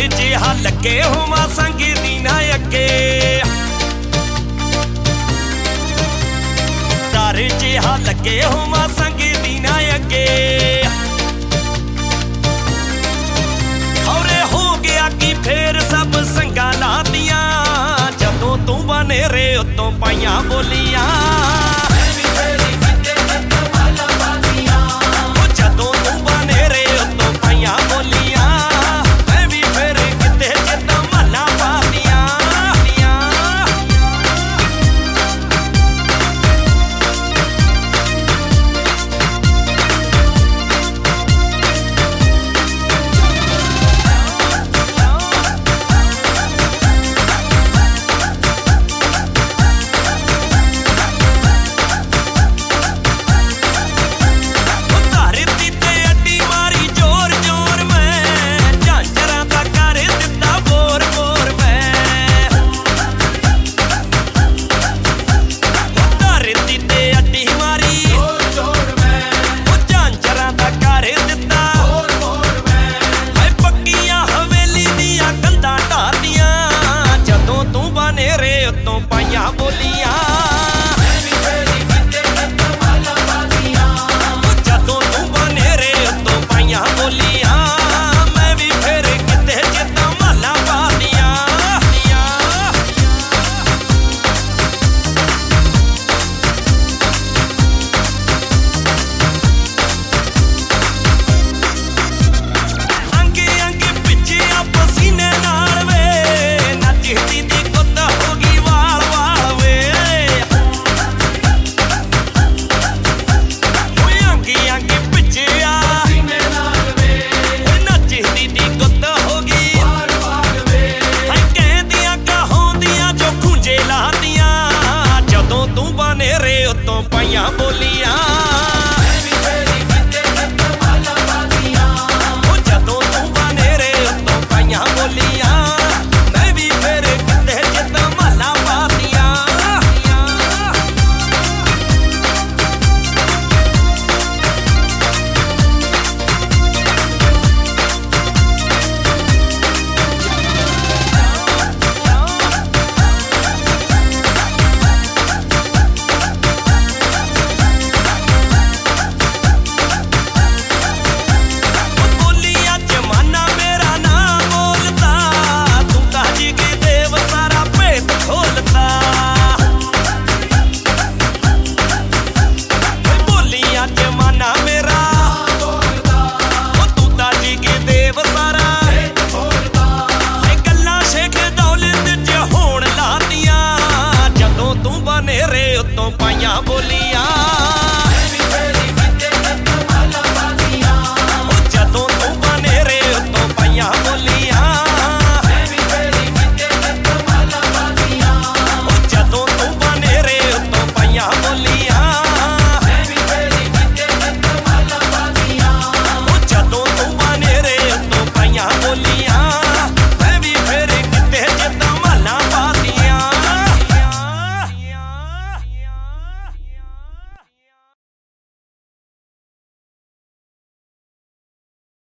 ਜਿਹਾ ਲੱਗੇ ਹੋਵਾਂ ਸੰਗ ਦੀ ਨਾ ਅੱਗੇ ਡਰ ਜਿਹਾ ਲੱਗੇ ਹੋਵਾਂ ਸੰਗ ਦੀ ਨਾ ਅੱਗੇ ਖੌਰੇ ਹੋ ਗਿਆ ਕਿ ਫੇਰ ਸਭ ਸੰਗਾਂ ਲਾਤੀਆਂ ਜਦੋਂ ਤੂੰ ਬਨੇਰੇ ਉੱਤੋਂ ਪਾਈਆਂ ਬੋਲੀਆਂ ਪਾਈਆਂ ਬੋਲੀਆਂ ਜਦੋਂ ਤੂੰ ਬਨੇਰੇ ਉੱਤੋਂ ਪਾਈਆਂ ਬੋਲੀਆਂ ਮੈਂ ਵੀ ਫੇਰ ਕਿਤੇ ਜਿੱਦਾਂ ਮਾਲਾ ਪਾਦੀਆਂ ਅੰਗੇ ਅੰਗੇ ਪਿੱਛੇ ਆ ਪਸੀਨੇ ਨਾਲ ਵੇ ਨੱਚਦੀ ਦੀ ਗੁੱਤ ਹੋ ਗਈ ਉੱਤੋਂ ਪਾਈਆਂ ਬੋਲੀਆਂ ਜਦੋਂ ਤੂੰ ਬਨੇਰੇ ਉੱਤੋਂ ਪਾਈਆਂ ਬੋਲੀਆਂ ਮੈਂ ਵੀ ਫੇਰ ਕਿਤੇ ਜਿੱਦਾਂ ਮਾਲਾ ਪਾਦੀਆਂ ਬਨੇਰੇ ਉੱਤੋਂ ਪਾਈਆਂ ਬੋਲੀਆਂ